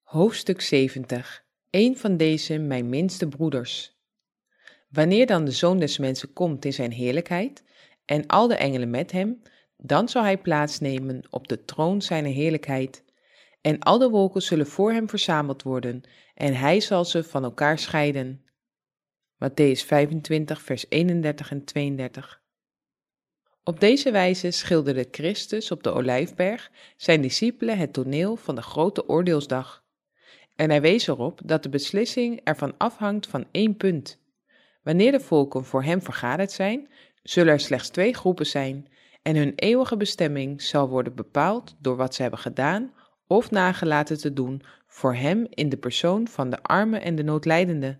Hoofdstuk 70. Een van deze mijn minste broeders. Wanneer dan de Zoon des Mensen komt in zijn heerlijkheid, en al de engelen met hem, dan zal hij plaatsnemen op de troon zijner heerlijkheid, en al de wolken zullen voor hem verzameld worden, en hij zal ze van elkaar scheiden. Mattheüs 25, vers 31 en 32. Op deze wijze schilderde Christus op de Olijfberg zijn discipelen het toneel van de grote oordeelsdag. En hij wees erop dat de beslissing ervan afhangt van één punt. Wanneer de volken voor hem vergaderd zijn, zullen er slechts 2 groepen zijn, en hun eeuwige bestemming zal worden bepaald door wat ze hebben gedaan of nagelaten te doen voor hem in de persoon van de arme en de noodlijdende.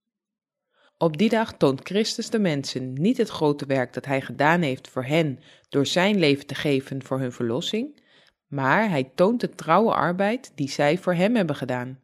Op die dag toont Christus de mensen niet het grote werk dat hij gedaan heeft voor hen door zijn leven te geven voor hun verlossing, maar hij toont de trouwe arbeid die zij voor hem hebben gedaan.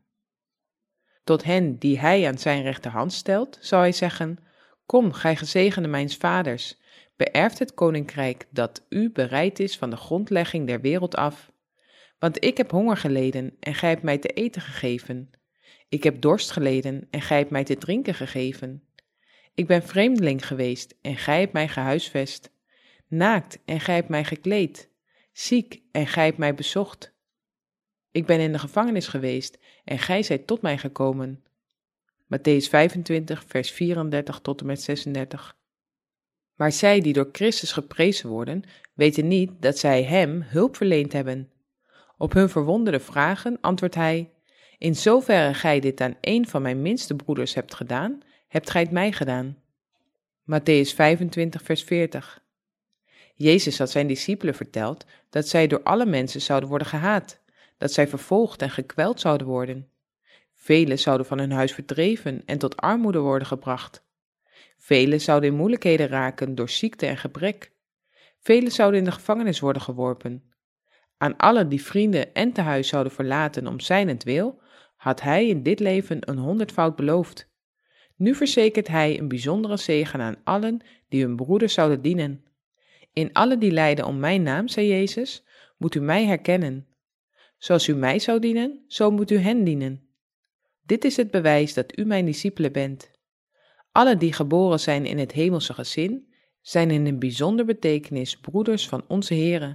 Tot hen die hij aan zijn rechterhand stelt, zal hij zeggen: Kom, gij gezegende mijns vaders, beërft het koninkrijk dat u bereid is van de grondlegging der wereld af. Want ik heb honger geleden en gij hebt mij te eten gegeven. Ik heb dorst geleden en gij hebt mij te drinken gegeven. Ik ben vreemdeling geweest en gij hebt mij gehuisvest. Naakt en gij hebt mij gekleed. Ziek en gij hebt mij bezocht. Ik ben in de gevangenis geweest en gij zijt tot mij gekomen. Mattheüs 25, vers 34 tot en met 36. Maar zij die door Christus geprezen worden, weten niet dat zij hem hulp verleend hebben. Op hun verwonderde vragen antwoordt hij: In zoverre gij dit aan een van mijn minste broeders hebt gedaan, hebt gij het mij gedaan. Mattheüs 25, vers 40. Jezus had zijn discipelen verteld dat zij door alle mensen zouden worden gehaat, dat zij vervolgd en gekweld zouden worden. Velen zouden van hun huis verdreven en tot armoede worden gebracht. Velen zouden in moeilijkheden raken door ziekte en gebrek. Velen zouden in de gevangenis worden geworpen. Aan allen die vrienden en tehuis zouden verlaten om zijnentwil, had hij in dit leven een 100-foud beloofd. Nu verzekert hij een bijzondere zegen aan allen die hun broeders zouden dienen. In allen die lijden om mijn naam, zei Jezus, moet u mij herkennen. Zoals u mij zou dienen, zo moet u hen dienen. Dit is het bewijs dat u mijn discipelen bent. Allen die geboren zijn in het hemelse gezin, zijn in een bijzonder betekenis broeders van onze Here.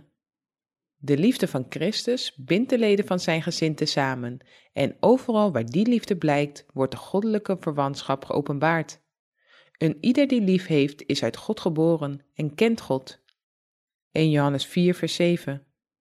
De liefde van Christus bindt de leden van zijn gezin tezamen, en overal waar die liefde blijkt, wordt de goddelijke verwantschap geopenbaard. Een ieder die lief heeft, is uit God geboren en kent God. 1 Johannes 4, vers 7.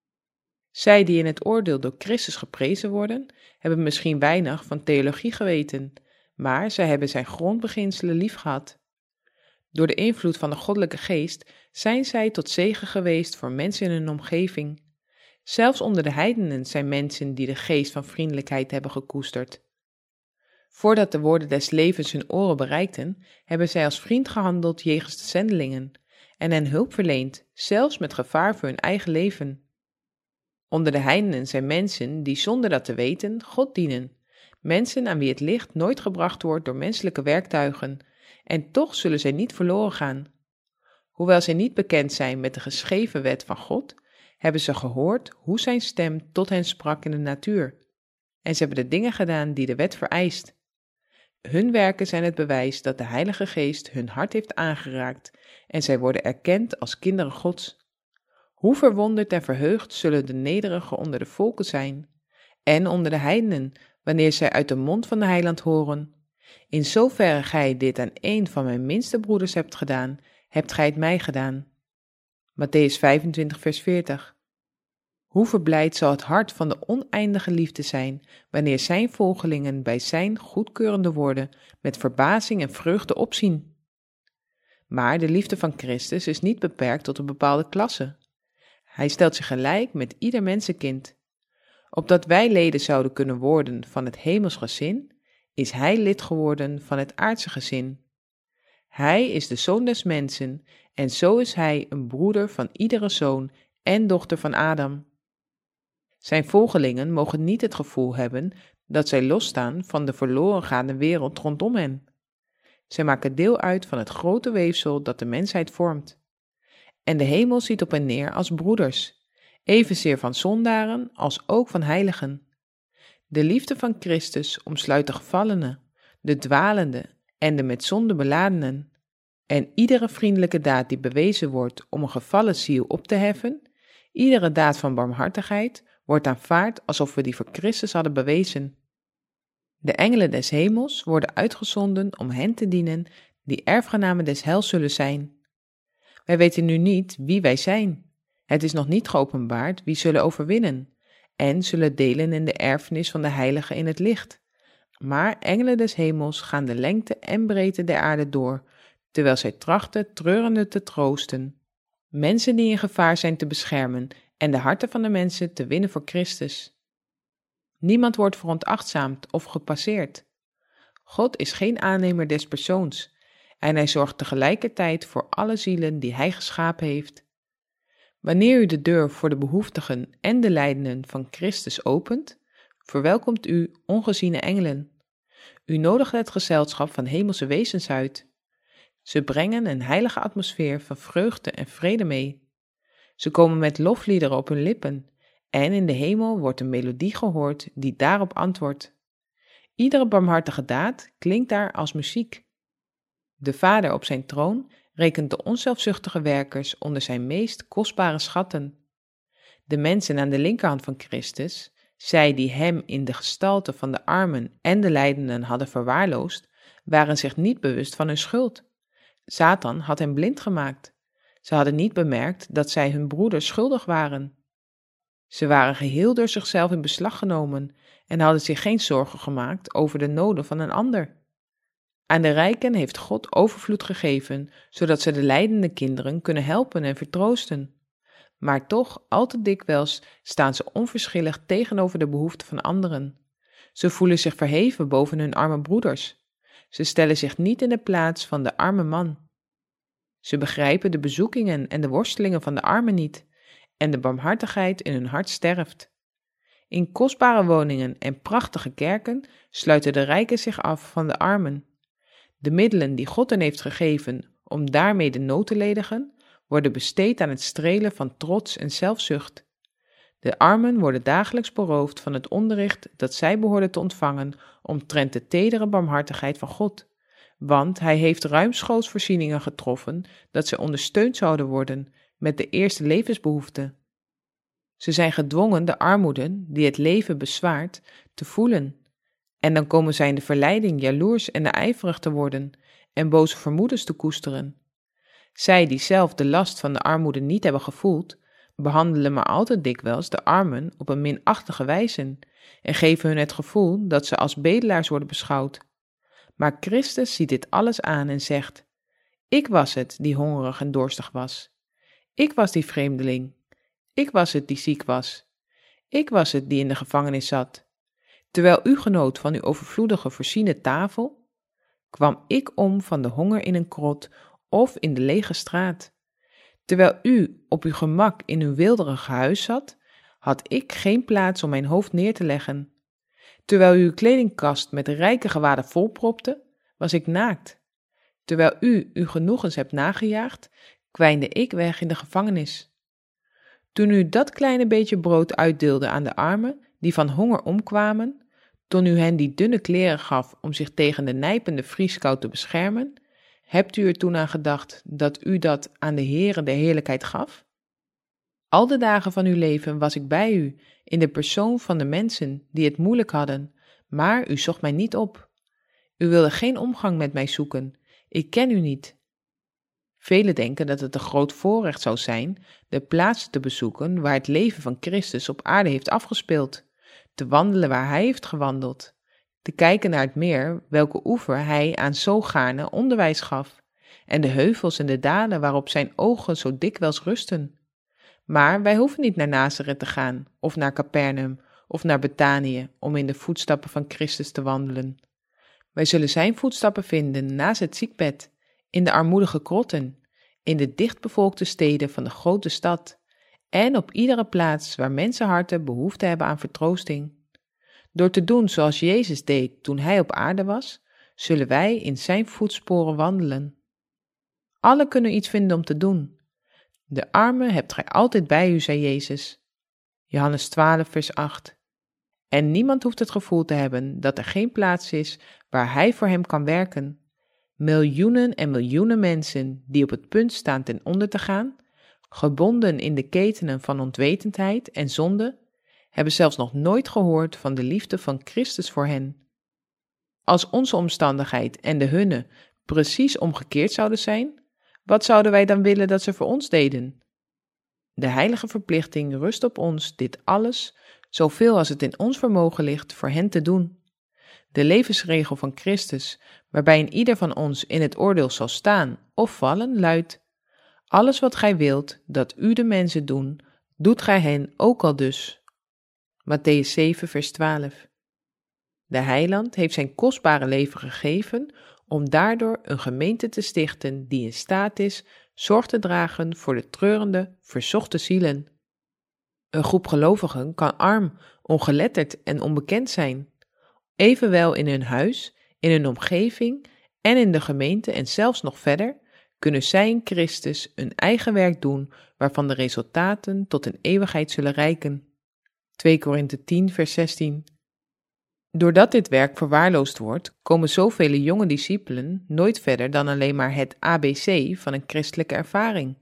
Zij die in het oordeel door Christus geprezen worden, hebben misschien weinig van theologie geweten, maar zij hebben zijn grondbeginselen lief gehad. Door de invloed van de goddelijke geest zijn zij tot zegen geweest voor mensen in hun omgeving. Zelfs onder de heidenen zijn mensen die de geest van vriendelijkheid hebben gekoesterd. Voordat de woorden des levens hun oren bereikten, hebben zij als vriend gehandeld jegens de zendelingen en hen hulp verleend, zelfs met gevaar voor hun eigen leven. Onder de heidenen zijn mensen die zonder dat te weten God dienen, mensen aan wie het licht nooit gebracht wordt door menselijke werktuigen, en toch zullen zij niet verloren gaan. Hoewel zij niet bekend zijn met de geschreven wet van God, hebben ze gehoord hoe zijn stem tot hen sprak in de natuur, en ze hebben de dingen gedaan die de wet vereist. Hun werken zijn het bewijs dat de Heilige Geest hun hart heeft aangeraakt en zij worden erkend als kinderen Gods. Hoe verwonderd en verheugd zullen de nederigen onder de volken zijn en onder de heidenen, wanneer zij uit de mond van de Heiland horen: In zoverre gij dit aan een van mijn minste broeders hebt gedaan, hebt gij het mij gedaan. Mattheüs 25, vers 40. Hoe verblijd zal het hart van de oneindige liefde zijn, wanneer zijn volgelingen bij zijn goedkeurende woorden met verbazing en vreugde opzien. Maar de liefde van Christus is niet beperkt tot een bepaalde klasse. Hij stelt zich gelijk met ieder mensenkind. Opdat wij leden zouden kunnen worden van het hemels gezin, is hij lid geworden van het aardse gezin. Hij is de Zoon des mensen en zo is hij een broeder van iedere zoon en dochter van Adam. Zijn volgelingen mogen niet het gevoel hebben dat zij losstaan van de verloren gaande wereld rondom hen. Zij maken deel uit van het grote weefsel dat de mensheid vormt. En de hemel ziet op hen neer als broeders, evenzeer van zondaren als ook van heiligen. De liefde van Christus omsluit de gevallenen, de dwalenden en de met zonde beladenen. En iedere vriendelijke daad die bewezen wordt om een gevallen ziel op te heffen, iedere daad van barmhartigheid, wordt aanvaard alsof we die voor Christus hadden bewezen. De engelen des hemels worden uitgezonden om hen te dienen die erfgenamen des heils zullen zijn. Wij weten nu niet wie wij zijn. Het is nog niet geopenbaard wie zullen overwinnen en zullen delen in de erfenis van de heiligen in het licht. Maar engelen des hemels gaan de lengte en breedte der aarde door, terwijl zij trachten treurenden te troosten. Mensen die in gevaar zijn te beschermen en de harten van de mensen te winnen voor Christus. Niemand wordt veronachtzaamd of gepasseerd. God is geen aannemer des persoons en hij zorgt tegelijkertijd voor alle zielen die hij geschapen heeft. Wanneer u de deur voor de behoeftigen en de lijdenden van Christus opent, verwelkomt u ongeziene engelen. U nodigt het gezelschap van hemelse wezens uit. Ze brengen een heilige atmosfeer van vreugde en vrede mee. Ze komen met lofliederen op hun lippen en in de hemel wordt een melodie gehoord die daarop antwoordt. Iedere barmhartige daad klinkt daar als muziek. De Vader op zijn troon rekent de onzelfzuchtige werkers onder zijn meest kostbare schatten. De mensen aan de linkerhand van Christus, zij die hem in de gestalte van de armen en de lijdenden hadden verwaarloosd, waren zich niet bewust van hun schuld. Satan had hen blind gemaakt. Ze hadden niet bemerkt dat zij hun broeders schuldig waren. Ze waren geheel door zichzelf in beslag genomen en hadden zich geen zorgen gemaakt over de noden van een ander. Aan de rijken heeft God overvloed gegeven, zodat ze de lijdende kinderen kunnen helpen en vertroosten. Maar toch, al te dikwijls, staan ze onverschillig tegenover de behoeften van anderen. Ze voelen zich verheven boven hun arme broeders. Ze stellen zich niet in de plaats van de arme man. Ze begrijpen de bezoekingen en de worstelingen van de armen niet, en de barmhartigheid in hun hart sterft. In kostbare woningen en prachtige kerken sluiten de rijken zich af van de armen. De middelen die God hen heeft gegeven om daarmee de nood te ledigen, worden besteed aan het strelen van trots en zelfzucht. De armen worden dagelijks beroofd van het onderricht dat zij behoorden te ontvangen omtrent de tedere barmhartigheid van God, want hij heeft ruimschoots voorzieningen getroffen dat zij ondersteund zouden worden met de eerste levensbehoeften. Ze zijn gedwongen de armoede die het leven bezwaart te voelen. En dan komen zij in de verleiding jaloers en ijverig te worden en boze vermoedens te koesteren. Zij die zelf de last van de armoede niet hebben gevoeld, behandelen maar al te dikwijls de armen op een minachtige wijze en geven hun het gevoel dat ze als bedelaars worden beschouwd. Maar Christus ziet dit alles aan en zegt: Ik was het die hongerig en dorstig was. Ik was die vreemdeling. Ik was het die ziek was. Ik was het die in de gevangenis zat. Terwijl u genoot van uw overvloedige voorziene tafel, kwam ik om van de honger in een krot of in de lege straat. Terwijl u op uw gemak in uw weelderig huis zat, had ik geen plaats om mijn hoofd neer te leggen. Terwijl u uw kledingkast met rijke gewaden volpropte, was ik naakt. Terwijl u uw genoegens hebt nagejaagd, kwijnde ik weg in de gevangenis. Toen u dat kleine beetje brood uitdeelde aan de armen, die van honger omkwamen, toen u hen die dunne kleren gaf om zich tegen de nijpende vrieskou te beschermen, hebt u er toen aan gedacht dat u dat aan de Heere der heerlijkheid gaf? Al de dagen van uw leven was ik bij u, in de persoon van de mensen die het moeilijk hadden, maar u zocht mij niet op. U wilde geen omgang met mij zoeken, ik ken u niet. Velen denken dat het een groot voorrecht zou zijn de plaatsen te bezoeken waar het leven van Christus op aarde heeft afgespeeld, te wandelen waar hij heeft gewandeld, te kijken naar het meer welke oever hij aan zo gaarne onderwijs gaf, en de heuvels en de dalen waarop zijn ogen zo dikwijls rusten. Maar wij hoeven niet naar Nazareth te gaan, of naar Capernaum, of naar Betanië, om in de voetstappen van Christus te wandelen. Wij zullen zijn voetstappen vinden naast het ziekbed, in de armoedige krotten, in de dichtbevolkte steden van de grote stad, en op iedere plaats waar mensenharten behoefte hebben aan vertroosting. Door te doen zoals Jezus deed toen hij op aarde was, zullen wij in zijn voetsporen wandelen. Alle kunnen iets vinden om te doen. De armen hebt gij altijd bij u, zei Jezus. Johannes 12, vers 8. En niemand hoeft het gevoel te hebben dat er geen plaats is waar hij voor hem kan werken. Miljoenen en miljoenen mensen die op het punt staan ten onder te gaan, gebonden in de ketenen van onwetendheid en zonde, hebben zelfs nog nooit gehoord van de liefde van Christus voor hen. Als onze omstandigheid en de hunne precies omgekeerd zouden zijn, wat zouden wij dan willen dat ze voor ons deden? De heilige verplichting rust op ons dit alles, zoveel als het in ons vermogen ligt, voor hen te doen. De levensregel van Christus, waarbij een ieder van ons in het oordeel zal staan of vallen, luidt: alles wat gij wilt dat u de mensen doen, doet gij hen ook al dus. Mattheüs 7, vers 12. De heiland heeft zijn kostbare leven gegeven om daardoor een gemeente te stichten die in staat is zorg te dragen voor de treurende, verzochte zielen. Een groep gelovigen kan arm, ongeletterd en onbekend zijn. Evenwel in hun huis, in hun omgeving en in de gemeente en zelfs nog verder, kunnen zij in Christus een eigen werk doen waarvan de resultaten tot een eeuwigheid zullen reiken. 2 Korinthe 10 vers 16. Doordat dit werk verwaarloosd wordt, komen zoveel jonge discipelen nooit verder dan alleen maar het ABC van een christelijke ervaring.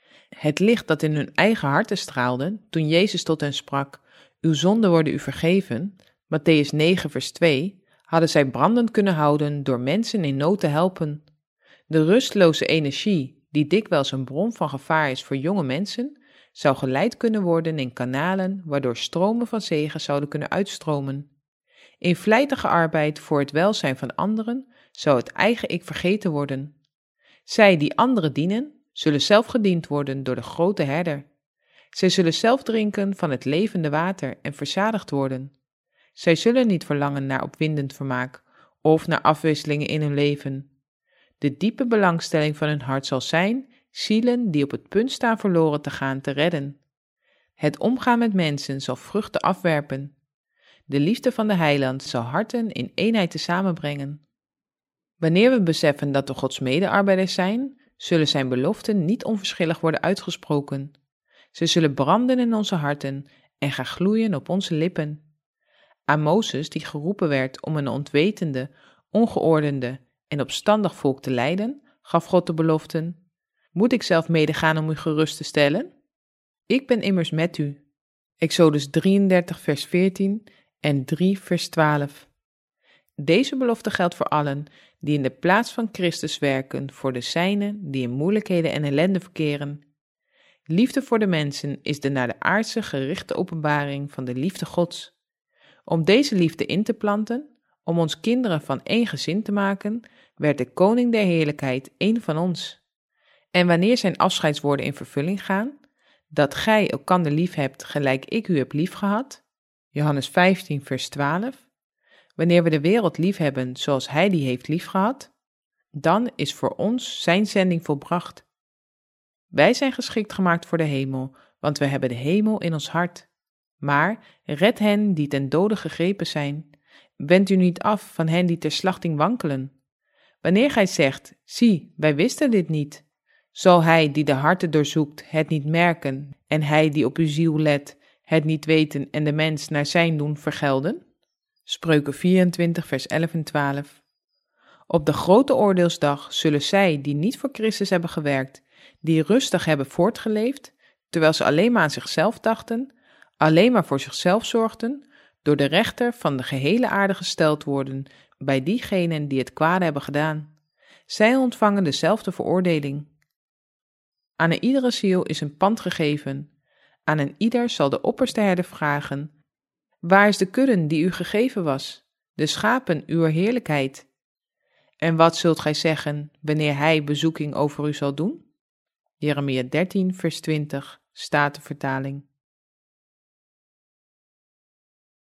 Het licht dat in hun eigen harten straalde toen Jezus tot hen sprak: uw zonden worden u vergeven, Mattheüs 9 vers 2, hadden zij brandend kunnen houden door mensen in nood te helpen. De rusteloze energie, die dikwijls een bron van gevaar is voor jonge mensen, zou geleid kunnen worden in kanalen waardoor stromen van zegen zouden kunnen uitstromen. In vlijtige arbeid voor het welzijn van anderen zou het eigen ik vergeten worden. Zij die anderen dienen, zullen zelf gediend worden door de grote herder. Zij zullen zelf drinken van het levende water en verzadigd worden. Zij zullen niet verlangen naar opwindend vermaak of naar afwisselingen in hun leven. De diepe belangstelling van hun hart zal zijn zielen die op het punt staan verloren te gaan te redden. Het omgaan met mensen zal vruchten afwerpen. De liefde van de heiland zal harten in eenheid te samenbrengen. Wanneer we beseffen dat we Gods medearbeiders zijn, zullen zijn beloften niet onverschillig worden uitgesproken. Ze zullen branden in onze harten en gaan gloeien op onze lippen. Aan Mozes, die geroepen werd om een onwetende, ongeordende en opstandig volk te leiden, gaf God de beloften: moet ik zelf medegaan om u gerust te stellen? Ik ben immers met u. Exodus 33 vers 14 en 3 vers 12. Deze belofte geldt voor allen die in de plaats van Christus werken voor de zijnen die in moeilijkheden en ellende verkeren. Liefde voor de mensen is de naar de aardse gerichte openbaring van de liefde Gods. Om deze liefde in te planten, om ons kinderen van één gezin te maken, werd de koning der heerlijkheid één van ons. En wanneer zijn afscheidswoorden in vervulling gaan, dat gij elkander lief hebt gelijk ik u heb liefgehad, Johannes 15 vers 12, wanneer we de wereld lief hebben zoals hij die heeft liefgehad, dan is voor ons zijn zending volbracht. Wij zijn geschikt gemaakt voor de hemel, want we hebben de hemel in ons hart. Maar red hen die ten dode gegrepen zijn. Wend u niet af van hen die ter slachting wankelen. Wanneer gij zegt, zie, wij wisten dit niet, zal hij die de harten doorzoekt het niet merken en hij die op uw ziel let het niet weten en de mens naar zijn doen vergelden? Spreuken 24 vers 11 en 12. Op de grote oordeelsdag zullen zij die niet voor Christus hebben gewerkt, die rustig hebben voortgeleefd, terwijl ze alleen maar aan zichzelf dachten, alleen maar voor zichzelf zorgden, door de rechter van de gehele aarde gesteld worden bij diegenen die het kwade hebben gedaan. Zij ontvangen dezelfde veroordeling. Aan een iedere ziel is een pand gegeven. Aan een ieder zal de opperste herder vragen: waar is de kudde die u gegeven was, de schapen uwer heerlijkheid? En wat zult gij zeggen wanneer hij bezoeking over u zal doen? Jeremia 13 vers 20, Statenvertaling.